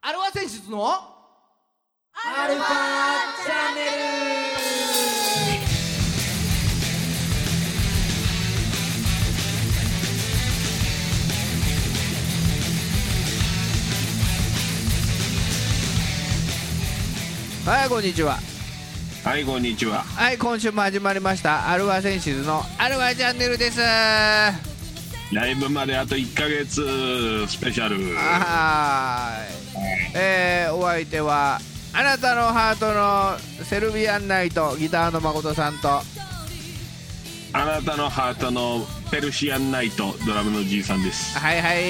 アルファ選出のアルファチャンネル。 はい、こんにちは。 はい、こんにちは。 はい、今週も始まりましたアルファセンシズのアルファチャンネルです。 ライブまであと1ヶ月スペシャル。 お相手はあなたのハートのセルビアンナイトギターの誠さんと、 あなたのハートのペルシアンナイトドラムのじいさんです。 はいはい。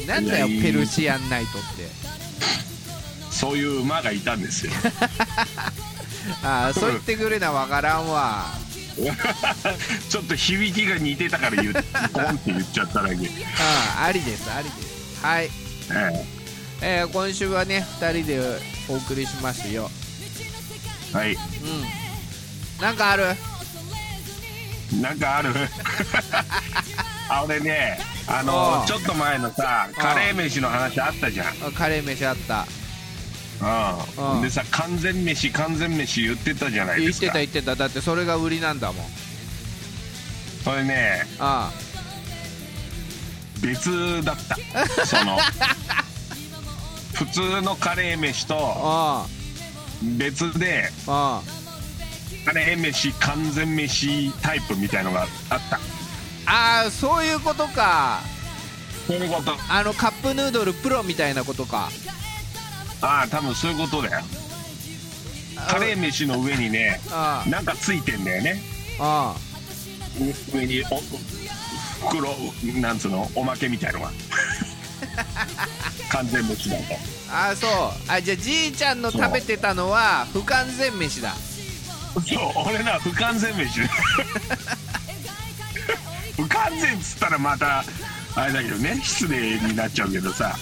なんだよペルシアンナイトって。 そういう馬がいたんですよ。 そう言ってくれなわからんわ。 ちょっと響きが似てたからポンって言っちゃっただけ。 ありですありです。はい、今週はね2人でお送りしますよ。 はい。 なんかある俺ね、ちょっと前のさカレー飯の話あったじゃん。 カレー飯あった。 でさ、完全飯言ってたじゃないですか。 言ってた。だってそれが売りなんだもん。 それね、別だったその普通のカレー飯と別でカレー飯完全飯タイプみたいのがあった。 そういうことか。 そういうこと。 カップヌードルプロみたいなことか。 多分そういうことだよ。カレー飯の上にね、なんかついてんだよね。上に袋、なんつうの、おまけみたいのが完全飯だと。 そう。じゃあじいちゃんの食べてたのは不完全飯だ。 そう、俺な不完全飯不完全っつったらまたあれだけどね、失礼になっちゃうけどさ、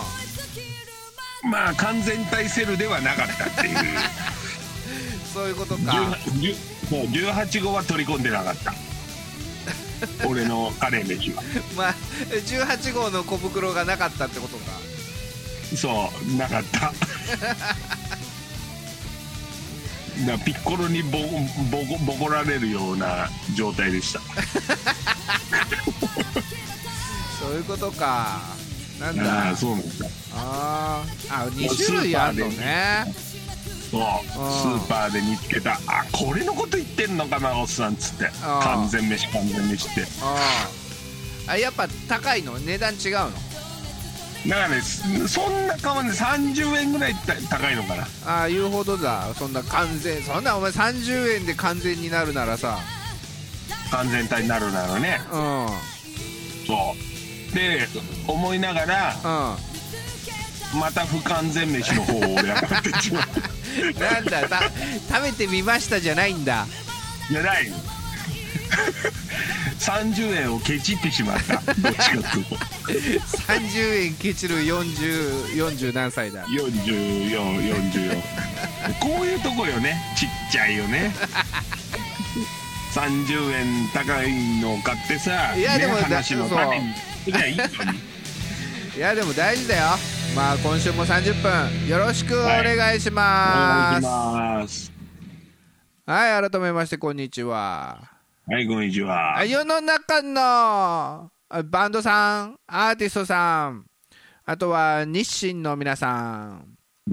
まあ完全体セルではなかったっていうそういうことか。 18号は取り込んでなかった俺のカレー飯は。 まあ18号の小袋がなかったってことか。 そうなかっただピッコロにボコられるような状態でしたそういうことか。なんだ。 そうなんだ。 2種類あるのね。 そう、スーパーで見つけた。これのこと言ってんのかなおっさんっつって。完全飯ってやっぱ高いの？値段違うの？ だからね、そんな変わんない。30円ぐらい高いのかな。 言うほどだ。そんなそんなお前30円で完全になるならさ、 完全体になるならね。そうで思いながら、また不完全飯の方を俺は買ってしまうなんだ食べてみましたじゃないんだ。 じゃないの30円をケチってしまった。どっちかっていうと 30円ケチる40何歳だ。 44こういうとこよね。ちっちゃいよね30円高いのを買ってさ、 いやでも話の種にすりゃいいのにいやでも大事だよ。まあ今週も30分よろしくお願いします。 お願いします。 はい、改めましてこんにちは。 はい、こんにちは。 世の中のバンドさん、アーティストさん、あとは日清の皆さん、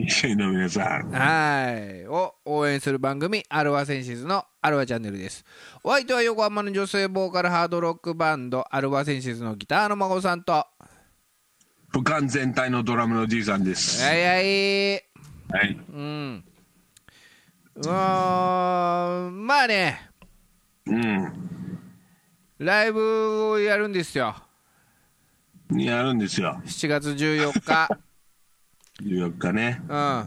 を応援する番組アルファセンシズのアルファチャンネルです。お相手は横浜の女性ボーカルハードロックバンドアルファセンシズのギターの孫さんと不完全体のドラムのじいさんです。 はい。まあね、ライブをやるんですよ。 7 月14日 14日ね。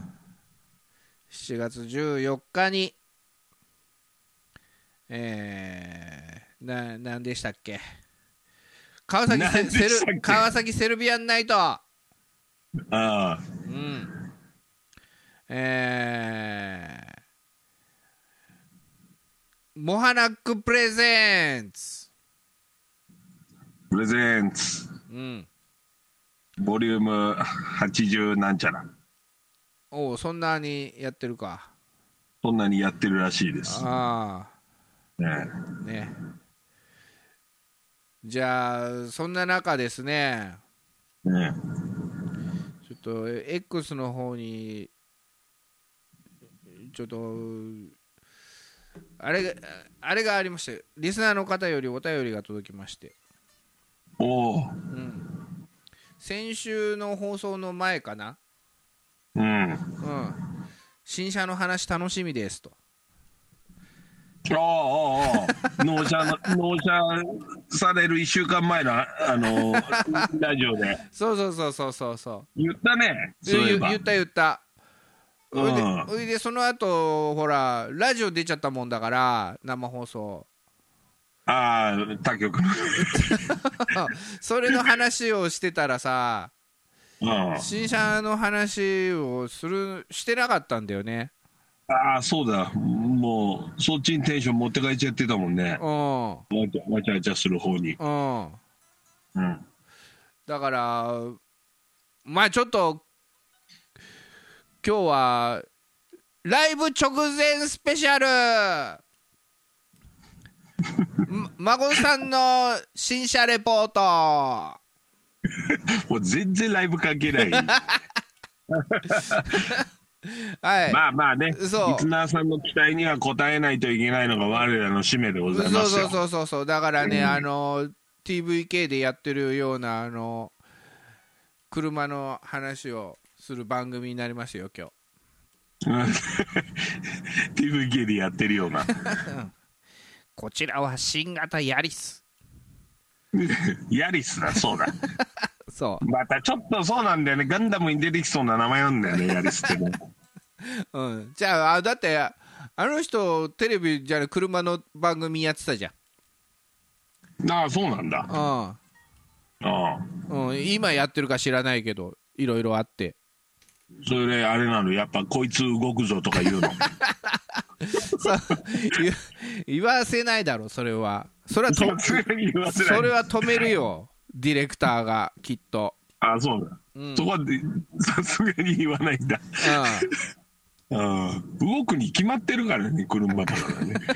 7月14日に何でしたっけ。川崎セルビアンナイト。モハナックプレゼンツ。 ボリューム80なんちゃら。 おお、そんなにやってるか。 そんなにやってるらしいです。 ああ。 ね。じゃあそんな中ですね。 ね。 ちょっと X の方にちょっとあれがありまして、リスナーの方よりお便りが届きまして。 おお。 先週の放送の前かな。新車の話楽しみですと。 納車される1週間前のラジオで。 そう言ったね。 言った。それでその後ほらラジオ出ちゃったもんだから生放送。 他局のそれの話をしてたらさ、新車の話をしてなかったんだよね。 そうだ、もうそっちにテンション持って帰っちゃってたもんね。わちゃわちゃする方に。 だからまあちょっと今日はライブ直前スペシャル孫さんの新車レポートもう全然ライブ関係ないはい、 まあね、リスナーさんの期待には応えないといけないのが我らの使命でございますよ。 そうだからね、TVK でやってるような車の話をする番組になりますよ今日 TVK でやってるようなこちらは新型ヤリスヤリスだ、そうだそうまたちょっとそうなんだよね、ガンダムに出てきそうな名前なんだよね、ヤリスってねじゃあだってあの人テレビじゃ車の番組やってたじゃん。 そうなんだ。 今やってるか知らないけどいろいろあって、 それであれなの、やっぱこいつ動くぞとか言うの言わせないだろそれは。それは止めるよディレクターがきっと。 そうだ、そこはさすがに言わないんだ。動くに決まってるからね、車だからね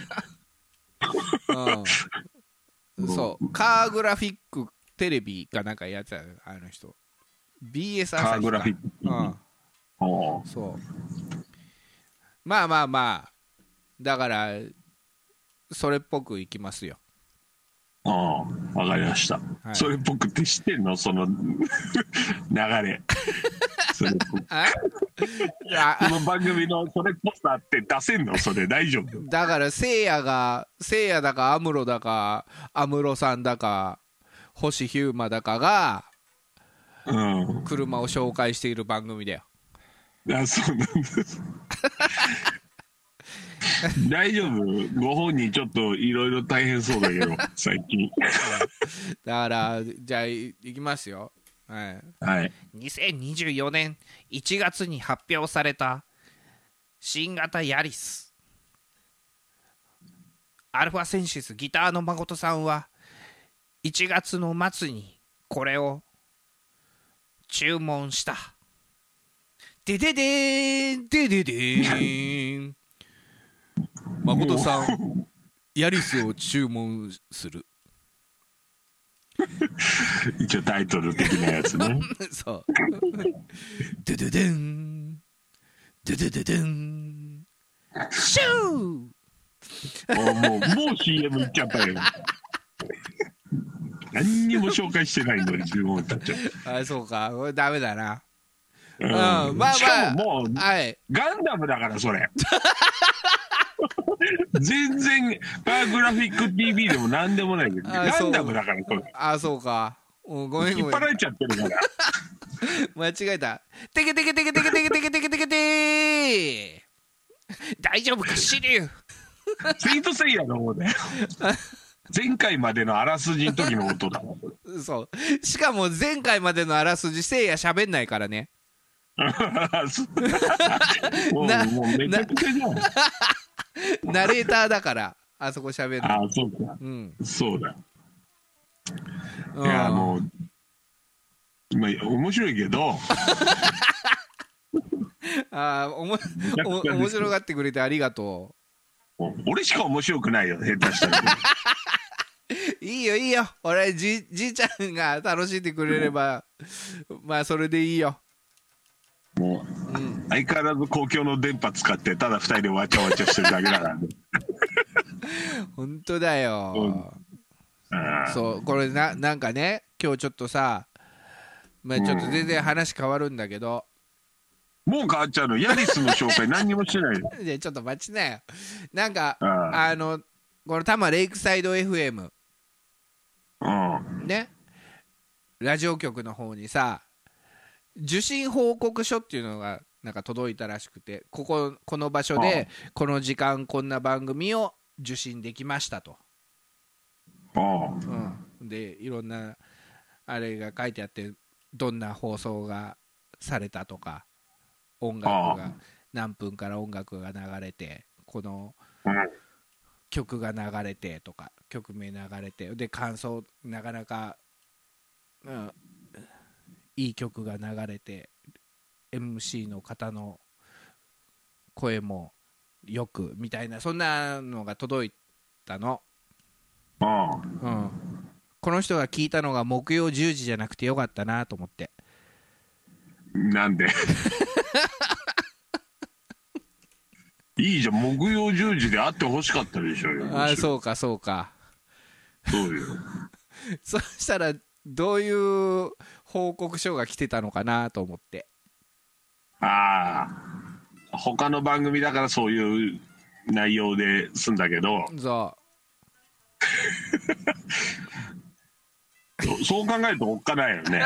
そうカーグラフィックテレビかなんかやってたあの人 BS 朝日か。 カーグラフィック、 そうまあだからそれっぽくいきますよ。 わかりました、それっぽくって知ってんの、その流れそれっぽくこの番組のそれっぽさって出せんの、それ大丈夫？ だからせいやだかアムロだか安室さんだか星飛雄馬だかが車を紹介している番組だよ。 そうなんです大丈夫？ご本人ちょっといろいろ大変そうだけど最近だからじゃあいきますよ。2024年1月に発表された新型ヤリスアルファセンシスギターの誠さんは1月の末にこれを注文した。でででーんでででーん誠さんヤリスを注文する一応タイトル的なやつねそうでででんででででんシューもう CM いっちゃったよ何にも紹介してないのに自分を歌っちゃう。 そうか、これダメだな。 しかももう、ガンダムだからそれ全然カーグラフィック TV でも何でもないけどガンダムだからそれ。 そうか、ごめん引っ張られちゃってるから間違えた。テケテケテケテケテケテケテケテケテー大丈夫かシリュウスイートセイヤの方で前回までのあらすじの時の音だもんそうしかも前回までのあらすじせいや喋んないからねもうめちゃくちゃじゃんナレーターだからあそこ喋るの。 そうか、そうだ。いやもうまあ面白いけど面白がってくれてありがと俺しか面白くないよ、下手したら。 う。いいよいいよ、俺じいちゃんが楽しんでくれればまあそれでいいよ。 もう、相変わらず公共の電波使ってただ2人でわちゃわちゃしてるだけだからね。 本当だよ、そうこれなんかね、今日ちょっとさ、まあ、ちょっと全然話変わるんだけど、 もう変わっちゃうの。ヤリスの紹介何にもしてないよ。 でちょっと待ちなよ。なんかこの多摩レイクサイド FM ね、ラジオ局の方にさ、受信報告書っていうのがなんか届いたらしくて、この場所でこの時間こんな番組を受信できましたと。でいろんなあれが書いてあって、どんな放送がされたとか、音楽が何分から音楽が流れて、この曲が流れてとか、曲名流れて、で感想、なかなか、いい曲が流れて、 MC の方の声もよくみたいな、そんなのが届いたの。この人が聞いたのが木曜10時じゃなくてよかったなと思って。 なんでいいじゃん、木曜10時で会ってほしかったでしょうよ。 そうかそうか。 そうよ。 そしたらどういう報告書が来てたのかなと思って。 他の番組だからそういう内容で済んだけど、そう考えるとおっかないよね。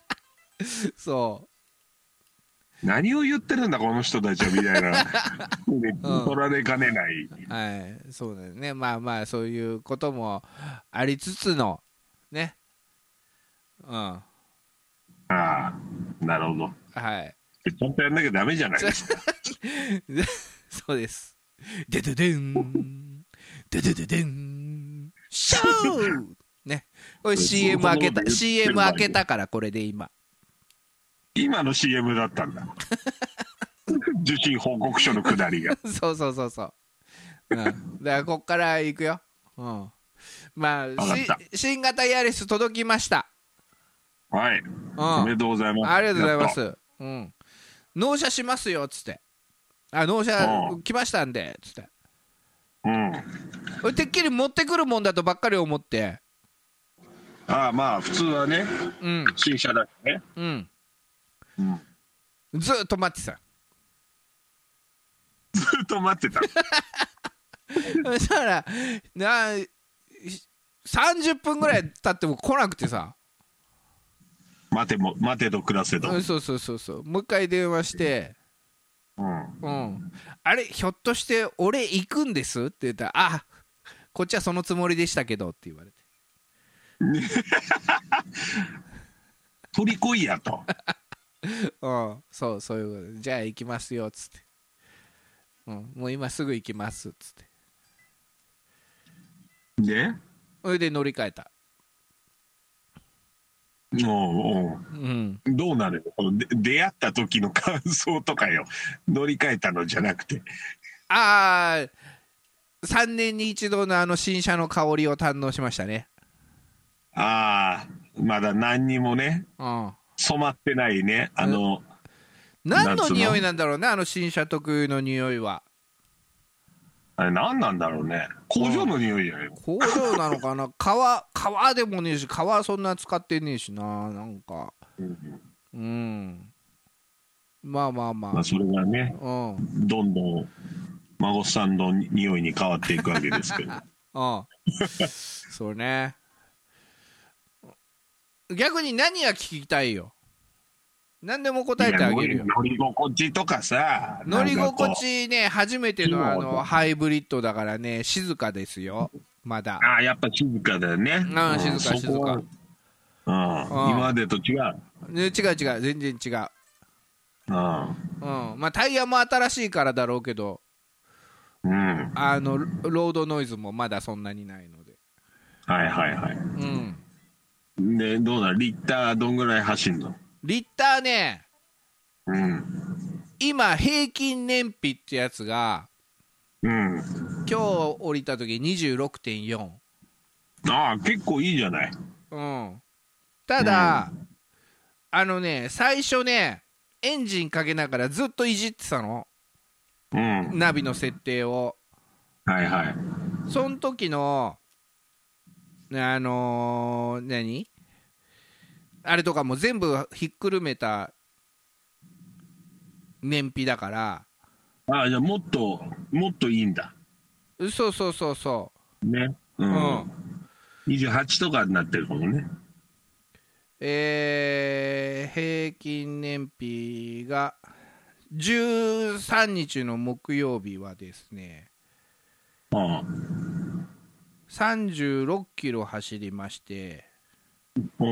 何を言ってるんだこの人たちはみたいな取られかねない。 そうだよね。まあまあそういうこともありつつのね。なるほど。ちゃんとやんなきゃダメじゃないですか。 そうです。でででんででででんショーね、これ CM 開けたから、これで今の CM だったんだ。受信報告書のくだりが。 そう、だからこっから行くよ。まあ新型ヤリス届きました。おめでとうございます。 ありがとうございます。納車しますよっつって、納車来ましたんでっつって、てっきり持ってくるもんだとばっかり思って。 まあ普通はね、新車だしね。 ずっと待ってた。そしたら30分ぐらい経っても来なくてさ。 待てど暮らせど。 そうもう一回電話して、あれひょっとして俺行くんですって言ったら、こっちはそのつもりでしたけどって言われて。 取り来いやと。 そういうこと。じゃあ行きますよっつって、もう今すぐ行きますっつって、それで乗り換えた。 どうなるよ、この出会った時の感想とかよ。乗り換えたのじゃなくて、 3年に一度の新車の香りを堪能しましたね。 まだ何にもね、染まってないね。 何の匂いなんだろうね、新車特有の匂いは。 あれ何なんだろうね。工場の匂いじゃない。 工場なのかな。革でもねえし、革そんな使ってねえしな、なんか。まあそれがね、どんどん孫さんの匂いに変わっていくわけですけど。 そうね。逆に何が聞きたいよ。何でも答えてあげるよ。 乗り心地とかさ。 乗り心地ね、初めてのハイブリッドだからね、静かですよまだ。 やっぱ静かだよね。 静か。 今までと違う。 違う全然違う。まあタイヤも新しいからだろうけど、ロードノイズもまだそんなにないので。 で、どうだ、リッターどんぐらい走んの？ リッターね、 うん。 今平均燃費ってやつが、 うん。 今日降りた時 26.4。 ああ、結構いいじゃない。 うん。ただ、最初ね、エンジンかけながらずっといじってたの。 うん。 ナビの設定を。 はいはい。 その時の、何あれとかも全部ひっくるめた燃費だから。 ああ、じゃあもっといいんだ。 そうそうそうそね。うう。うん。 ん。28とかになってるかもね。 平均燃費が13日の木曜日はですね、 ああ。 36キロ走りまして、 うん。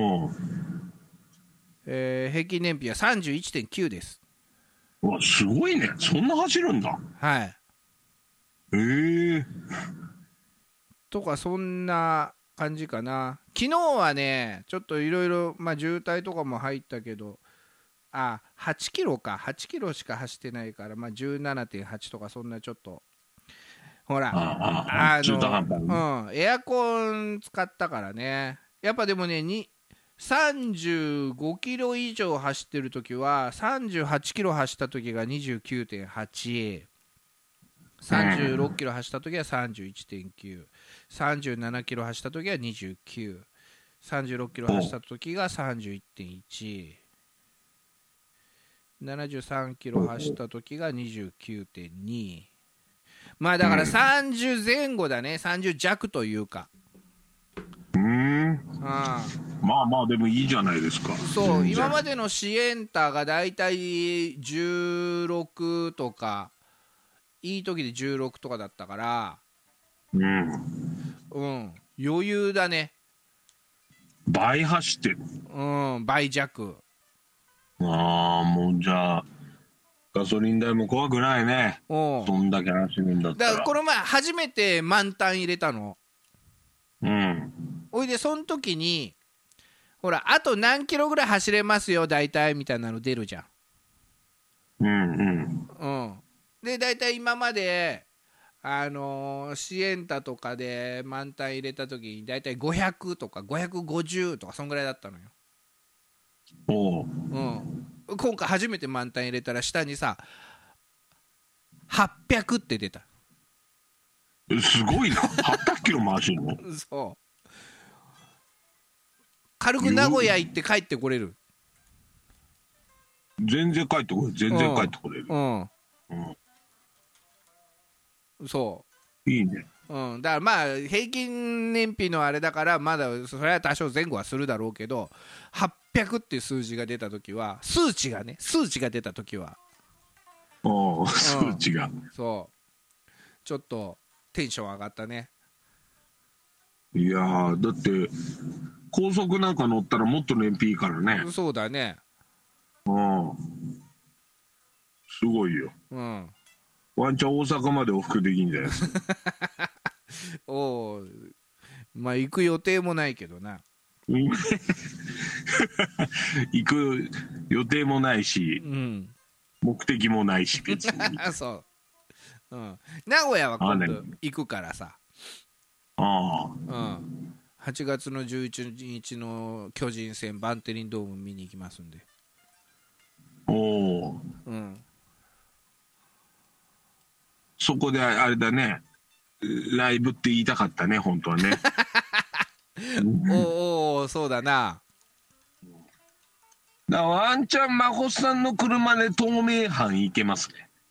平均燃費は 31.9 です。 うわ、すごいね。そんな走るんだ。 はい。 へえ。 とかそんな感じかな。昨日はねちょっといろいろ渋滞とかも入ったけど、8キロか、8キロしか走ってないから、17.8 とか、そんなちょっとほら、 中途半端に。 エアコン使ったからね。やっぱでもね、35キロ以上走ってるときは、38キロ走ったときが 29.8、36キロ走ったときは 31.9、37キロ走ったときは29、36キロ走ったときが 31.1、73キロ走ったときが 29.2。だから30前後だね、30弱というか。 まあまあでもいいじゃないですか。 そう、今までのシエンタがだいたい16とか、いい時で16とかだったから、余裕だね。 倍走ってる。 倍弱。 もうじゃあガソリン代も怖くないね。そんだけ走るんだったら。 だからこの前初めて満タン入れたの。おいで、その時にほら、あと何キロぐらい走れますよ大体みたいなの出るじゃん。で大体今までシエンタとかで満タン入れた時に大体500とか550とかそんぐらいだったのよ。今回初めて満タン入れたら下にさ800って出た。 すごいな。800キロ回しるの？ そう、軽く名古屋行って帰ってこれる。 全然帰ってこれる。全然帰ってこれる。 そういいね。 だから平均燃費のあれだからまだそれは多少前後はするだろうけど、800っていう数字が出た時は、数値が出た時は、 数値が、 そうちょっとテンション上がったね。 いやだって高速なんか乗ったらもっと燃費いいからね。 そうだね。 すごいよ。ワンチャン大阪まで往復できんじゃないですか。 行く予定もないけどな。 行く予定もないし、目的もないし別に。 そう、名古屋は今度行くからさ。8月の11日の巨人戦バンテリンドーム見に行きますんで。 そこであれだね、ライブって言いたかったね本当はね。 そうだな。 ワンチャンまこさんの車で東名阪行けます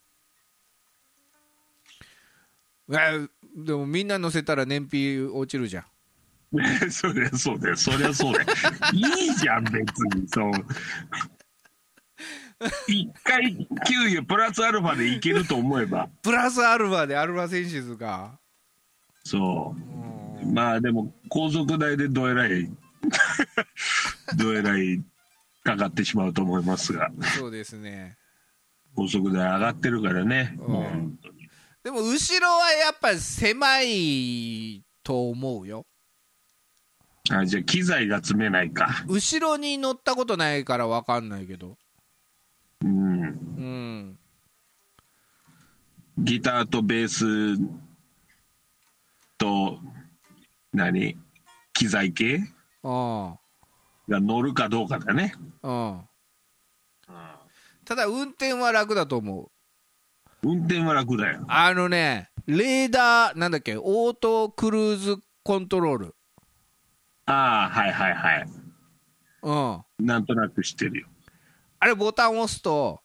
ね。でもみんな乗せたら燃費落ちるじゃん。 そりゃそうだよ、そりゃそうだよ。いいじゃん別に。そう1回給油プラスアルファでいけると思えば。 プラスアルファでアルファセンシズか。 でも高速代でどえらいかかってしまうと思いますが。 そうですね、 高速代上がってるからね。 でも後ろはやっぱ狭いと思うよ。 あ、じゃあ機材が積めないか。 後ろに乗ったことないから分かんないけど、 うん。 うん、 ギターとベースと機材系あが乗るかどうかだね。 あ、ただ運転は楽だと思う。 運転は楽だよ。 レーダーなんだっけ、オートクルーズコントロール。 ああ、はいはいはい。 うん。 なんとなく知ってるよ。 あれボタンを押すと、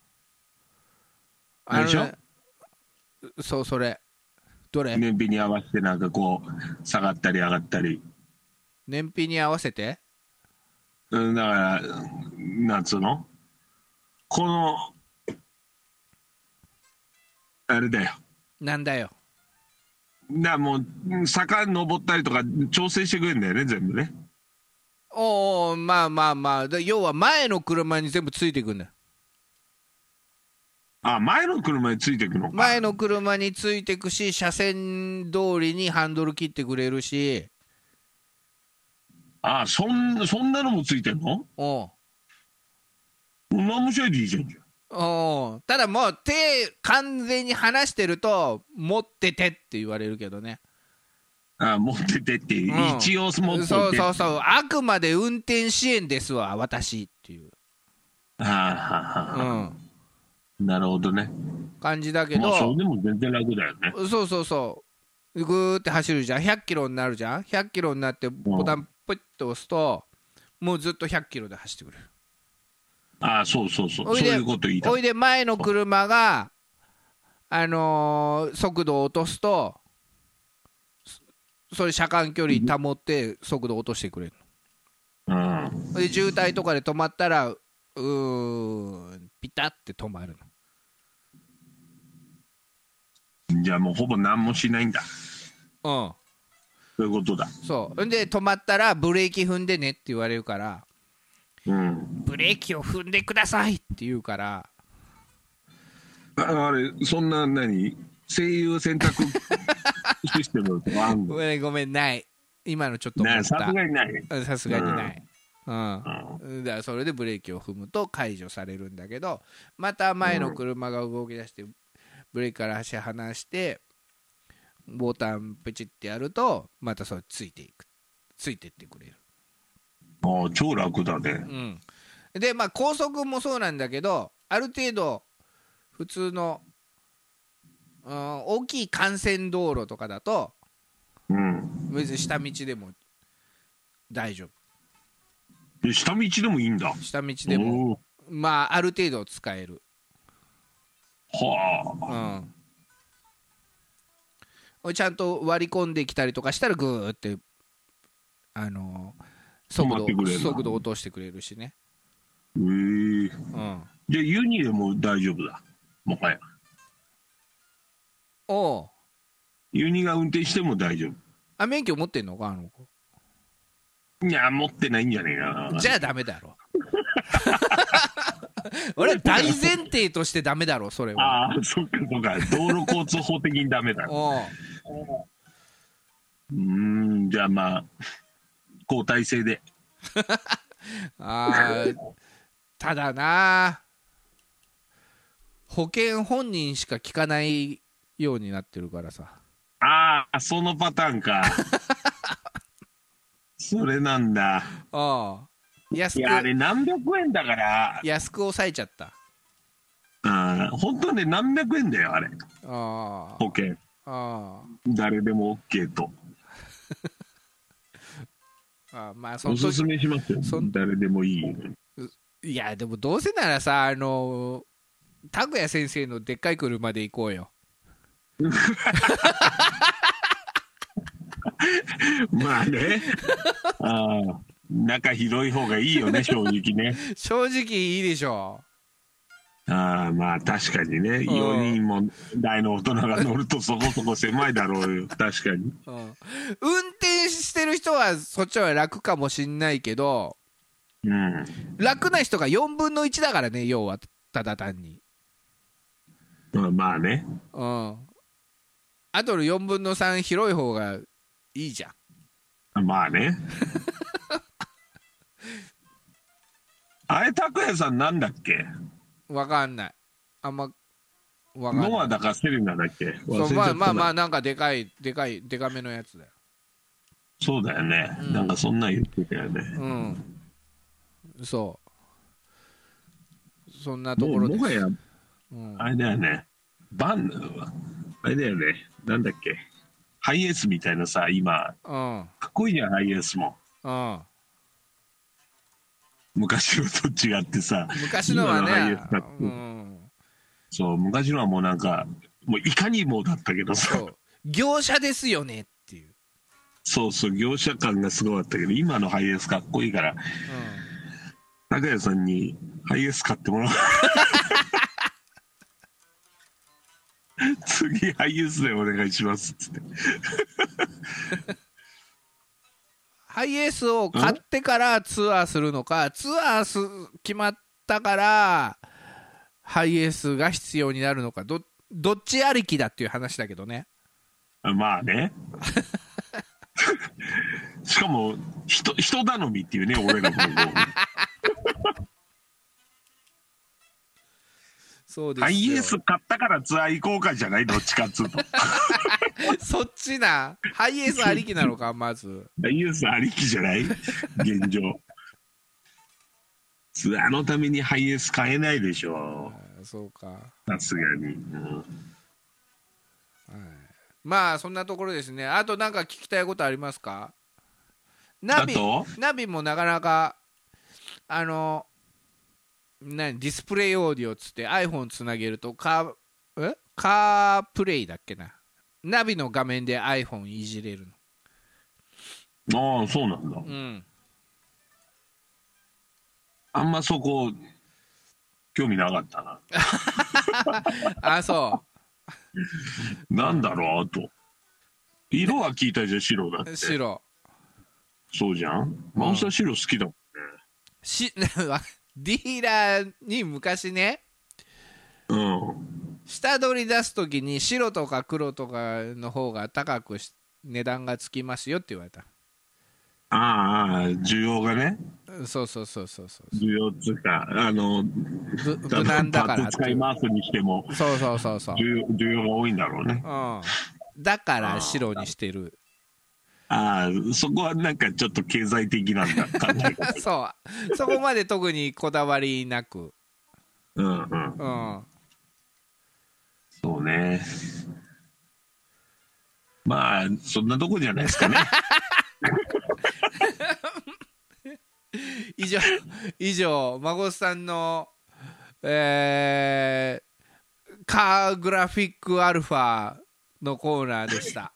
でしょ？ そう、それ。どれ？ 燃費に合わせてなんかこう下がったり上がったり。 燃費に合わせて？ だからなんつうの？このあれだよ。 なんだよ。 もう坂登ったりとか調整してくれるんだよね、全部ね。 おお、まあまあまあ、要は前の車に全部ついていくんだよ。 あ、前の車についていくのか。 前の車についていくし、車線通りにハンドル切ってくれるし。 あ、そんなのもついてんの？ お何もしないでいいじゃん。 お、ただもう手完全に離してると持っててって言われるけどね。 あ、持っててって、一応持ってて。 そうそうそう、あくまで運転支援ですわ私っていう、 なるほどね。 感じだけど、 まあ、それでも全然楽だよね。 そうそうそう、ぐーって走るじゃん、100キロになるじゃん、100キロになってボタンポイッと押すと、もうずっと100キロで走ってくれる。 ああ、そうそうそう、そういうこと言いたい。 おいで前の車が、速度を落とすと、それ車間距離保って速度を落としてくれるの。で渋滞とかで止まったらピタッて止まるの。じゃあもうほぼ何もしないんだ。 そういうことだ。 そうで止まったらブレーキ踏んでねって言われるから、ブレーキを踏んでくださいって言うから、 あれそんな声優選択システムとかあんの？ ごめん、ない。今のちょっと思った。 さすがにない。 さすがにない。だからそれでブレーキを踏むと解除されるんだけど、また前の車が動き出してブレーキから足離してボタンプチってやると、またそれついてってくれる。 ああ、超楽だね。 でまあ高速もそうなんだけど、ある程度普通の大きい幹線道路とかだと、別に下道でも大丈夫。 下道でもいいんだ。 下道でもまあある程度使える。 はあ、ちゃんと割り込んできたりとかしたらグーって速度落としてくれるしね。 じゃあユニでも大丈夫だ、もはや。ユニが運転しても大丈夫。 あ、免許持ってんのか、あの子。 いや、持ってないんじゃねえかな。 じゃあダメだろ。俺は大前提としてダメだろ、それは。 ああ、そっかそっか、道路交通法的にダメだ。じゃあまあ交代制で。 ただな、保険本人しか聞かないようになってるからさ。 ああ、そのパターンか。それなんだ。 安く、 いや、あれ何百円だから安く抑えちゃった。 本当ね、何百円だよあれ。保険。誰でも OK と。 まあ、 おすすめしますよ、誰でもいい。 いやでもどうせならさ、拓也先生のでっかい車で行こうよ。 まあね、中広い方がいいよね、正直ね。 正直いいでしょ。 まあ確かにね、4人も大の大人が乗るとそこそこ狭いだろうよ、確かに。 運転してる人はそっちは楽かもしんないけど、楽な人が4分の1だからね、要はただ単に。 まあね。 あとの4分の3広い方がいいじゃん。 まあねあれ拓哉さんなんだっけ。 わかんない。あんまわかんない。 ノアだかセレナだっけ。 そう、まあなんかでかめのやつだよ。 そうだよね、なんかそんなん言ってたよね。 そうそんなところです。 もはやあれだよね、あれだよね、なんだっけ、ハイエースみたいなさ今、かっこいいじゃんハイエースも。昔のと違ってさ、 昔のはね、 そう昔のはもうなんかもういかにもだったけどさ、 業者ですよねっていう、 そう業者感がすごかったけど、今のハイエースかっこいいから、中谷さんにハイエース買ってもらう次ハイエースでお願いしますっつってハイエースを買ってからツアーするのか、ツアー決まったからハイエースが必要になるのか、どっちありきだっていう話だけどね。 まあねしかも人頼みっていうね、俺らもそうですよ。 ハイエース買ったからツアー行こうかじゃない、どっちかっつうとそっちな、ハイエースありきなのかまず。 ハイエースありきじゃない現状ツアーのためにハイエース買えないでしょ。 そうか、 さすがに、 まあそんなところですね。あとなんか聞きたいことありますか。ナビもなかなかディスプレイオーディオっつって iPhone つなげるとカープレイだっけな、ナビの画面で iPhone いじれるの。ああそうなんだ。あんまそこ興味なかったなあ、そうなんだろうと。色は聞いたじゃん、白だって。 白。 そうじゃん。マウスは白好きだもんね。ディーラーに昔ね、下取り出す時に白とか黒とかの方が高く値段がつきますよって言われた。 ああ需要がね。 そう需要っつうか無難だから使い回すにしてもそう需要が多いんだろうね。 だから白にしてる。 そこはなんかちょっと経済的なんだ感じそこまで特にこだわりなく。 そうね。まあそんなとこじゃないですかね以上孫さんのカーグラフィックアルファのコーナーでした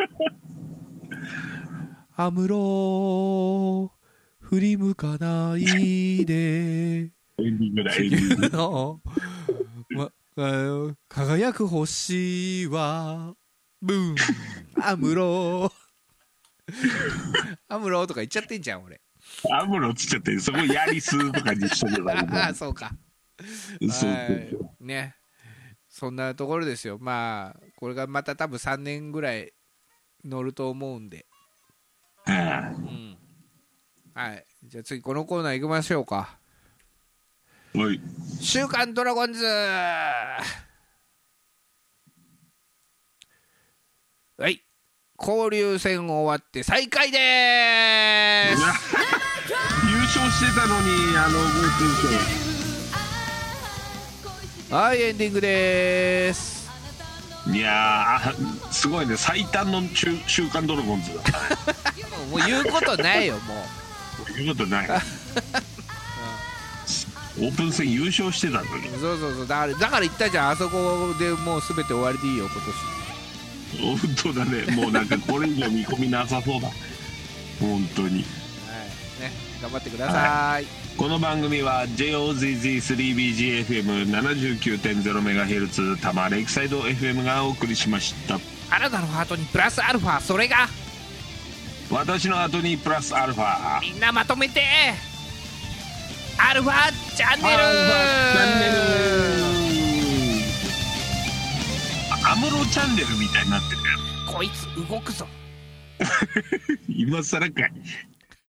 アムロ振り向かないでエンディングの輝く星はブーンアムロアムロとか言っちゃってんじゃん俺。 アムロつっちゃって、そこヤリスとかにしとけばいいそうかそうね、そんなところですよ。まあこれがまた多分3年ぐらい乗ると思うんで、はい、じゃあ次このコーナー行きましょうか。週刊ドラゴンズ。はい、交流戦終わって再開でーす優勝してたのにはい、エンディングでーす。 いやーすごいね、最短の週刊ドラゴンズだもう言うことないよもう言うことないオープン戦優勝してたのに。 そうだから言ったじゃん、あそこでもう全て終わりでいいよ今年。本当だね、もうなんかこれ以上見込みなさそうだ本当に、はいね、 頑張ってください。 この番組は JOZZ3BGFM79.0MHz 多摩レイクサイド FM がお送りしました。 あなたのハートにプラスアルファ、それが私のハートにプラスアルファ、 みんなまとめてアルファチャンネル。 アムロチャンネルみたいになってるよ。 こいつ動くぞ今更かい。